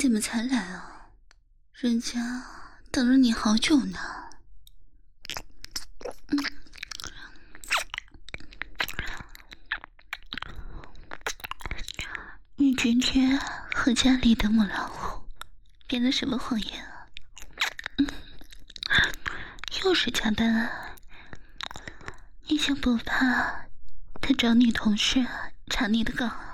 怎么才来啊？人家等了你好久呢。你今天和家里的母老虎编了什么谎言啊？又是加班啊？你想不怕他找你同事查你的稿啊？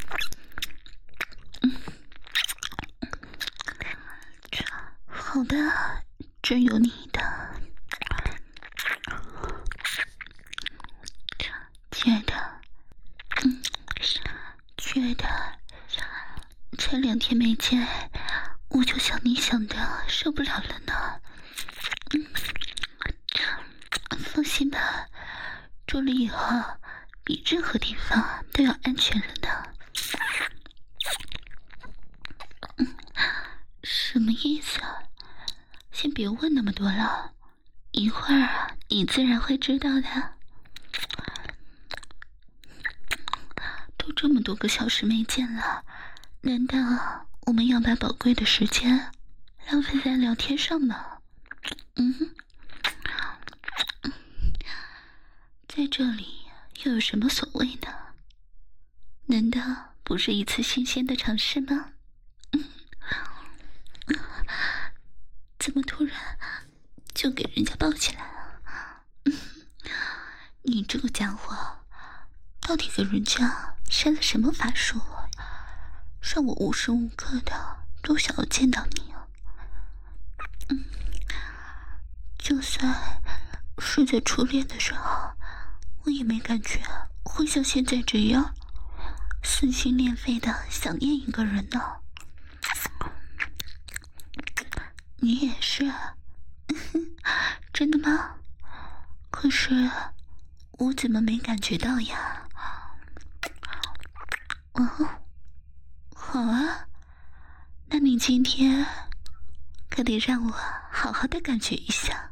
好的，真有你的。亲爱的，亲爱的，才2天没见，我就想你想的受不了了呢。放心吧，住了以后比任何地方都要安全了呢。什么意思啊？先别问那么多了，一会儿你自然会知道的。都这么多个小时没见了，难道我们要把宝贵的时间浪费在聊天上吗？在这里又有什么所谓呢？难道不是一次新鲜的尝试吗？怎么突然就给人家抱起来了？你这个家伙到底给人家施了什么法术，让我无时无刻的都想要见到你啊？就算是在初恋的时候，我也没感觉会像现在这样撕心裂肺的想念一个人呢。你也是？真的吗？可是我怎么没感觉到呀？好啊，那你今天可得让我好好的感觉一下。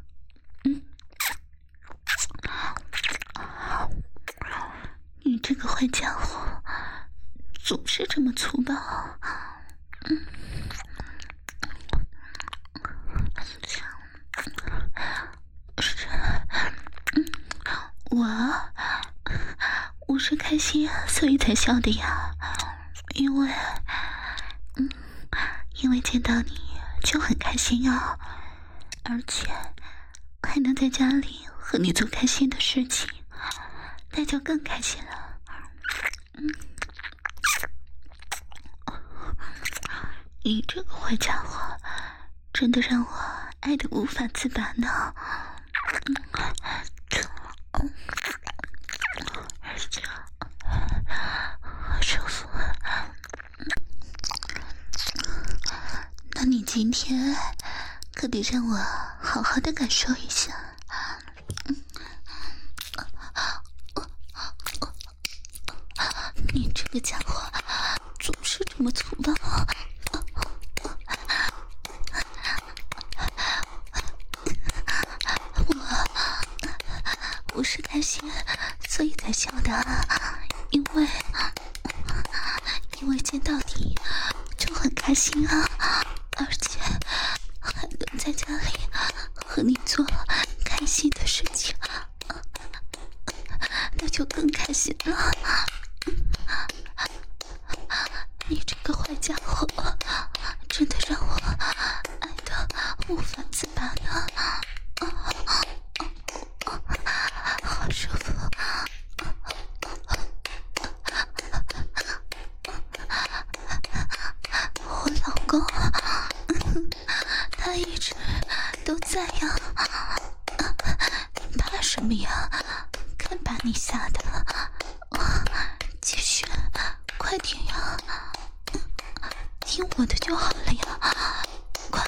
你这个坏家伙总是这么粗暴。我是开心所以才笑的呀，因为见到你就很开心啊，而且还能在家里和你做开心的事情，那就更开心了。你这个坏家伙真的让我爱得无法自拔呢。舒服。那你今天可得让我好好的感受一下。你这个家伙总是这么粗暴。我是开心所以才笑的，因为见到你就很开心啊，而且还能在家里和你做开心的事情，那就更开心了。你这个坏家伙真的让我爱得无法自拔呢。好舒服。我老公他一直都在呀，怕什么呀？看把你吓的。继续，快点呀，听我的就好了呀，快。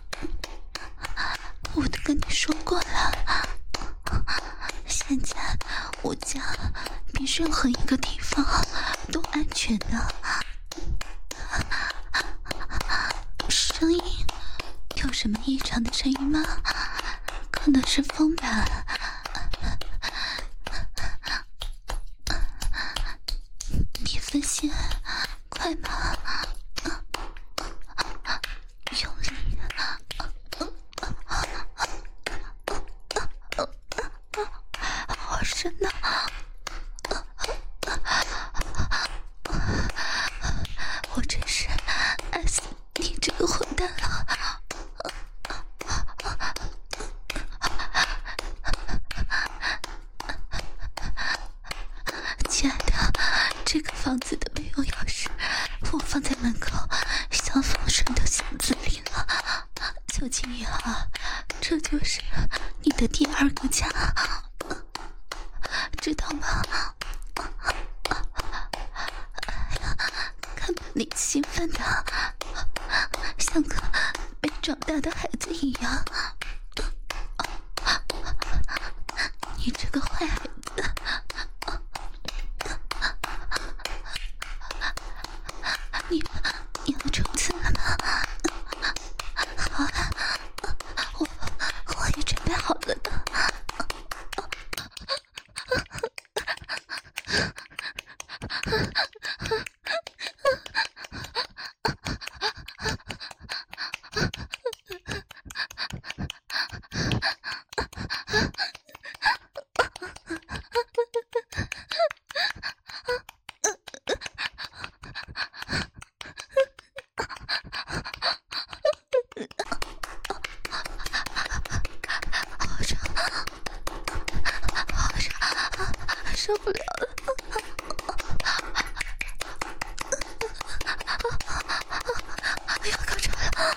我都跟你说过了，现在我家比任何一个地方都安全的。声音有什么异常的声音吗？可能是风吧。别分心，快嘛。 深呢。我真是爱死你这个混蛋了。亲爱的，这个房子的没有钥匙，我放在门口像风水的箱子里了。求求你了，这就是你的第二个家，知道吗？哎呀，看把你兴奋的像个没长大的孩子一样。你这个坏孩子，你要冲刺了吗？好啊，我也准备好了的。受不了了，要高潮了！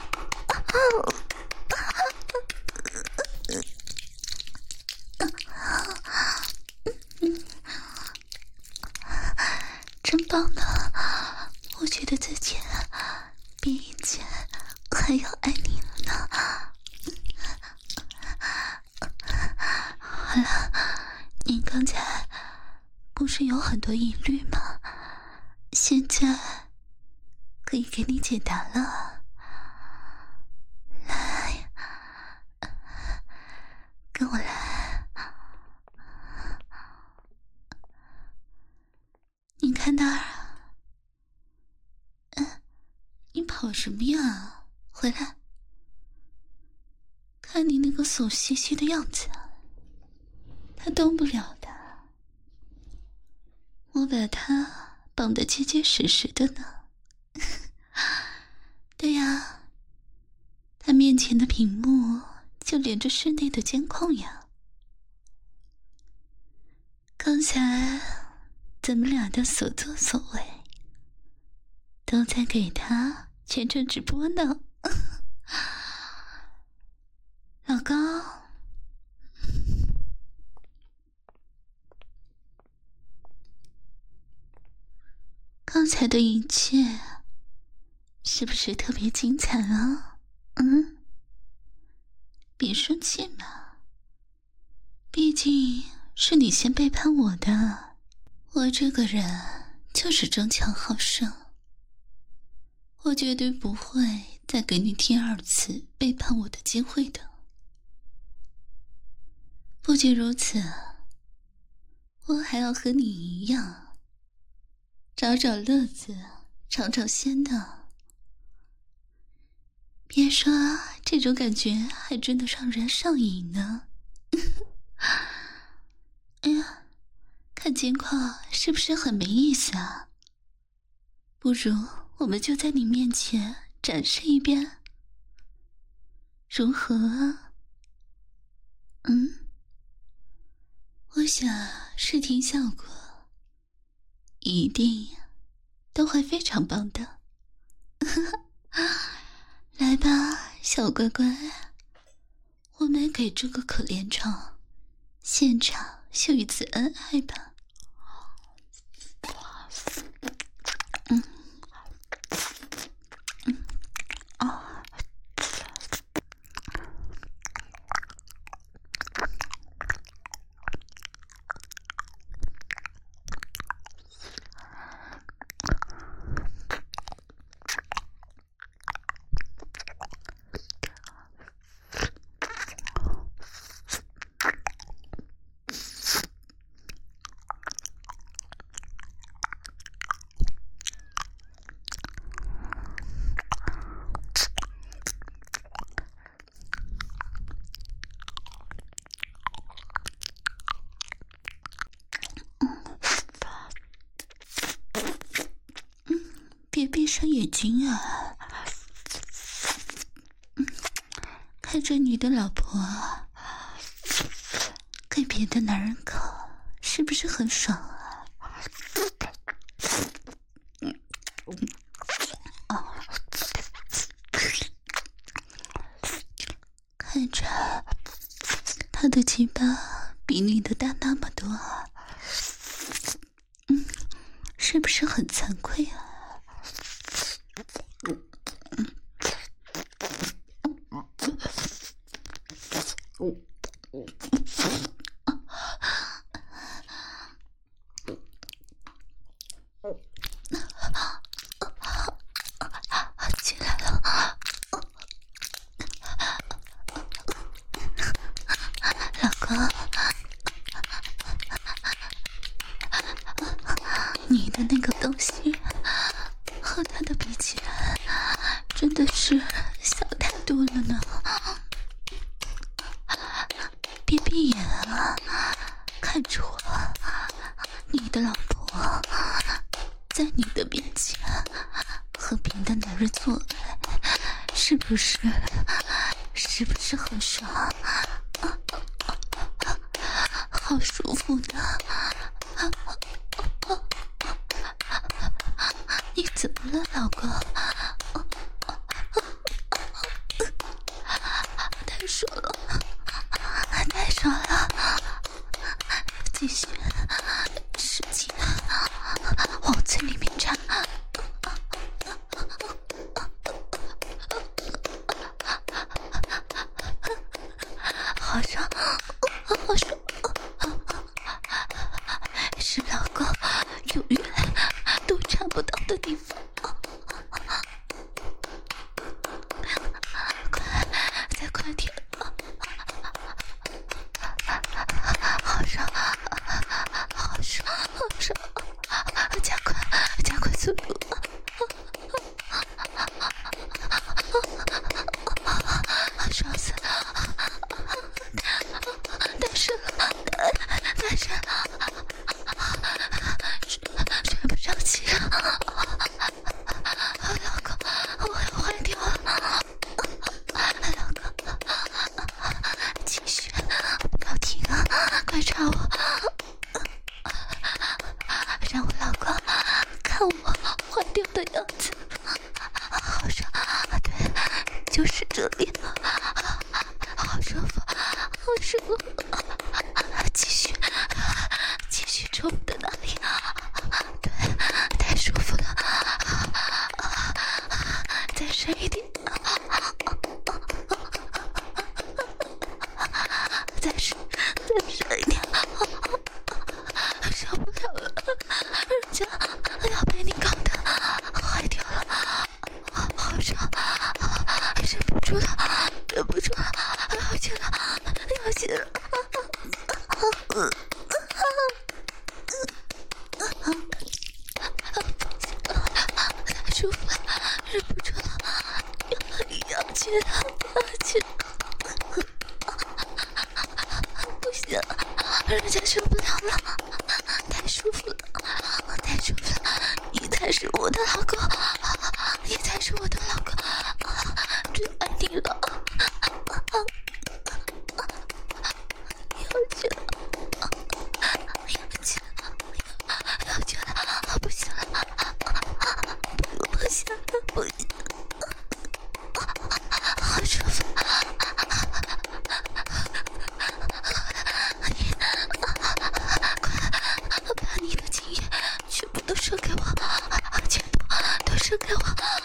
真棒呢，我觉得自己比以前还要爱你了呢。好了，你刚才不是有很多疑虑吗？现在可以给你解答了。来，跟我来。你看那儿，你跑什么呀？回来，看你那个怂兮兮的样子，他动不了的。我把他绑得结结实实的呢。对呀，他面前的屏幕就连着室内的监控呀。刚才咱们俩的所作所为都在给他全程直播呢。老公，刚才的一切是不是特别精彩啊？别生气嘛，毕竟是你先背叛我的。我这个人就是争强好胜，我绝对不会再给你第二次背叛我的机会的。不仅如此，我还要和你一样，找找乐子，尝尝鲜的。别说，这种感觉还真的让人上瘾呢。哎呀，看监控是不是很没意思啊？不如我们就在你面前展示一遍，如何啊？我想视听效果一定都会非常棒的。来吧，小乖乖，我们给这个可怜虫现场秀一次恩爱吧。 闭上眼睛啊，看着你的老婆跟别的男人搞，是不是很爽啊？看着他的鸡巴比你的大那么多，是不是很惭愧啊？起来了，老公，你的那个东西和他的比起来，真的是小太多了呢。别闭眼啊，看着我，你的老婆在你的面前和别的男人做爱，是不是很爽？好舒服的。你怎么了，老公？太爽了，太爽了！继续使劲往嘴里面插。好爽，好爽！是老公永远都插不到的地方。再快点！好爽，好爽，好爽！加快速度！爽死了！太深了，太深了，喘不上气了。老公，我要坏掉了！老公，继续，不要停啊！快插我，让我老公看我坏掉的样子。好爽，对，就是这里，好舒服，好舒服。继续抽我的那里，对，太舒服了。再深一点，再深一点，受不了了，人家要被你搞得坏掉了，好爽，忍不住了，要去了，太舒服了，忍不住了，要去了，不行，人家受不了了，太舒服了，你才是我的老公，最爱你了，要去了，不行了，不行，好舒服。把你的精液全部都射给我，全部都射给我。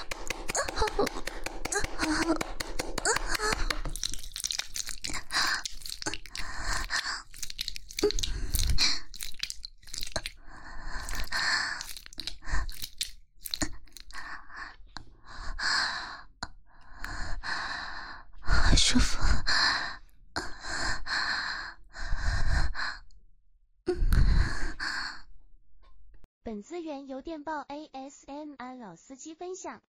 舒服。 本资源由电报 ASMR 老司机分享。